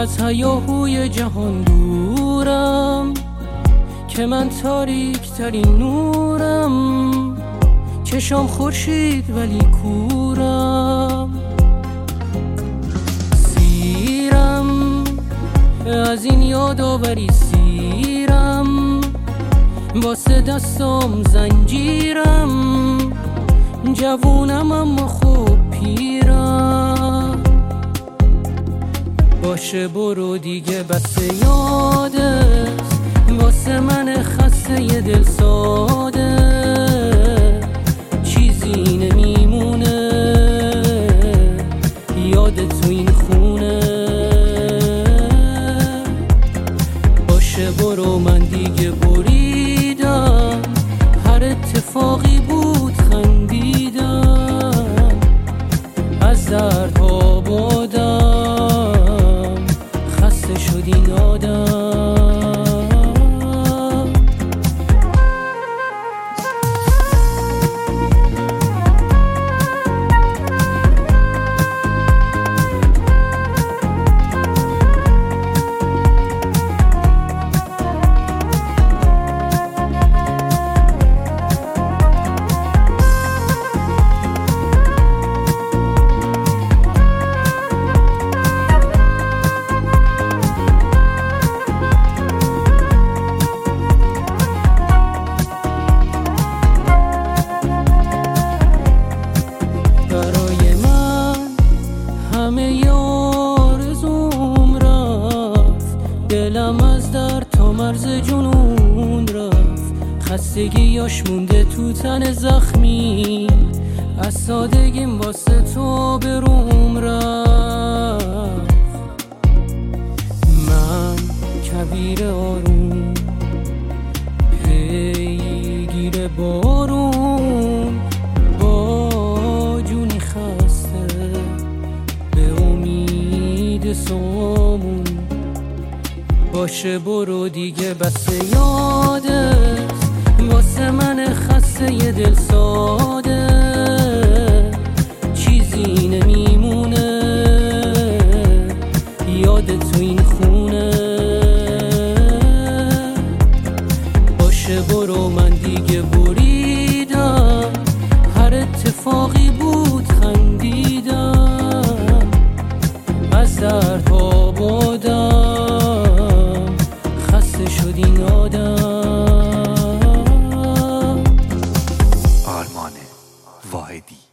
از هیاهوی جهان دورم، که من تاریک ترین نورم، چشام خورشید ولی کورم. سیرم از این یادآوری، سیرم واسه دستام زنجیرم، جوونم اما خوب پیرم. باشه برو دیگه بس یادت، واسه من خسته ی دل ساده چیزی نمیمونه، یادت تو این خونه. باشه برو من دیگه بریدم، هر اتفاقی بود خندیدم، از دردها بادم خسته شد این آدم. دلم از در تا مرز جنون رفت، خستگیاش مونده تو تن زخمی، از سادگیم واسه تو به روم رفت. من کبیر آروم پیگیر بارون، با جونی خسته به امید سامون. باشه برو دیگه بس یادت، واسه من خسته ی دل ساده چیزی نمیمونه، یادت تو این خونه. باشه برو من دیگه بریدم، هر اتفاقی بود خندیدم، از دردها بادم خسته شد این آدم. آرمان واحدی.